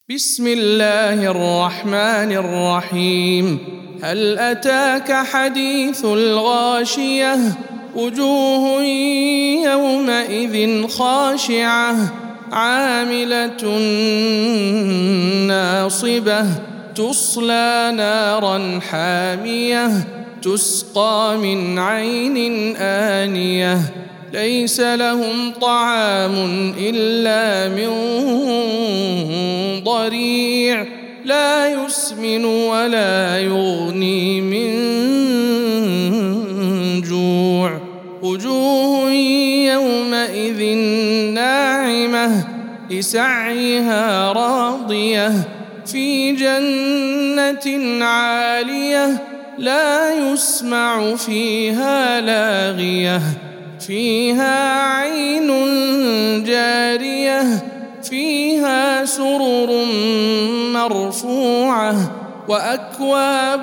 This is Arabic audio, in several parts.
بسم الله الرحمن الرحيم. هل أتاك حديث الغاشية؟ وجوه يومئذ خاشعة عاملة ناصبة تصلى نارا حامية تسقى من عين آنية ليس لهم طعام إلا من ضريع لا يسمن ولا يغني من جوع وجوه يومئذ ناعمة لسعيها راضية في جنة عالية لا يسمع فيها لاغية فيها عين جارية فيها سرر مرفوعة وأكواب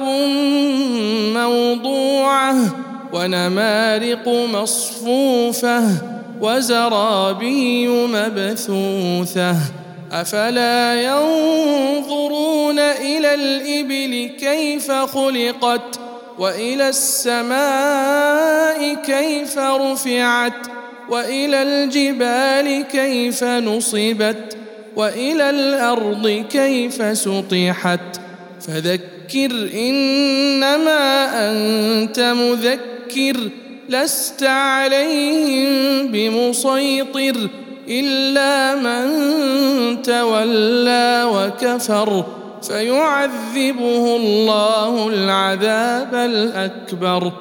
موضوعة ونمارق مصفوفة وزرابي مبثوثة أفلا ينظرون إلى الإبل كيف خلقت وإلى السماء كيف رفعت وإلى الجبال كيف نصبت وإلى الأرض كيف سطحت فذكر إنما أنت مذكر لست عليهم بمسيطر إلا من تولى وكفر فيعذبه الله العذاب الأكبر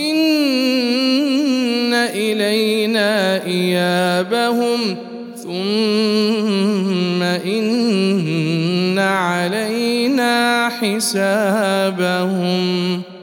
إن إلينا إيابهم ثم إن علينا حسابهم.